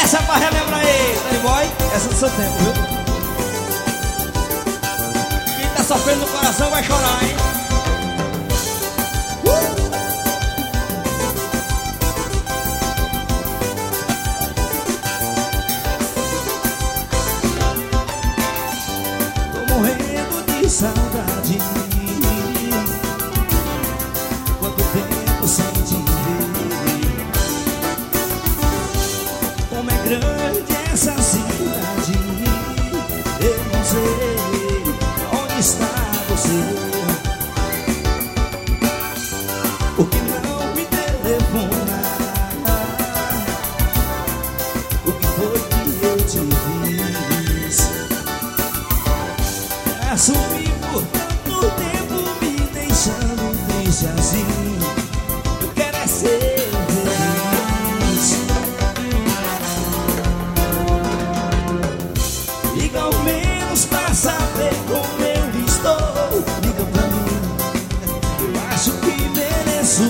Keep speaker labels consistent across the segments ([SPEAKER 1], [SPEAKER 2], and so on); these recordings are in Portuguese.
[SPEAKER 1] Essa é pra relembrar aí, Danny Boy. Essa é do seu tempo, viu? Quem tá sofrendo no coração vai chorar, hein?
[SPEAKER 2] Tô morrendo de saudade. Quanto tempo sem te ver. Como é grande essa cidade. Eu não sei onde está você. O que não me telefona? O que foi que eu te fiz? Assumi por tanto tempo, me deixando triste assim. Eu quero é ser feliz. Liga ao menos pra saber como eu estou. Liga pra mim, eu acho que mereço.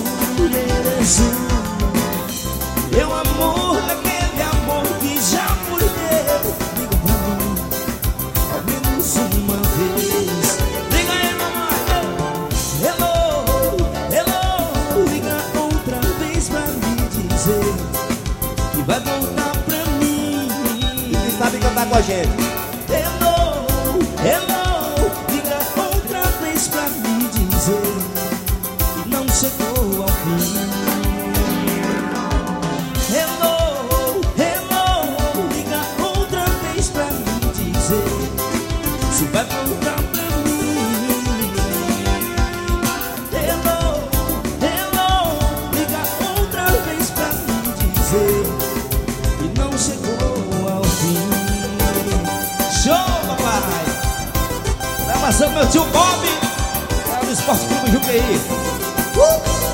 [SPEAKER 2] Meu amor, aquele amor que já foi meu. Liga pra mim, ao menos uma vez. Liga aí, mamãe. Hello, hello. Liga outra vez pra me dizer que vai voltar pra mim.
[SPEAKER 3] Você sabe cantar com a gente.
[SPEAKER 2] Hello, hello. Liga outra vez pra me dizer que não chegou ao fim. Hello, hello. Liga outra vez pra me dizer se vai voltar pra mim. Hello, hello. Liga outra vez pra me dizer que não chegou ao fim.
[SPEAKER 1] Show, papai! Gravação meu tio Bob. É do Esporte Clube Juqueí.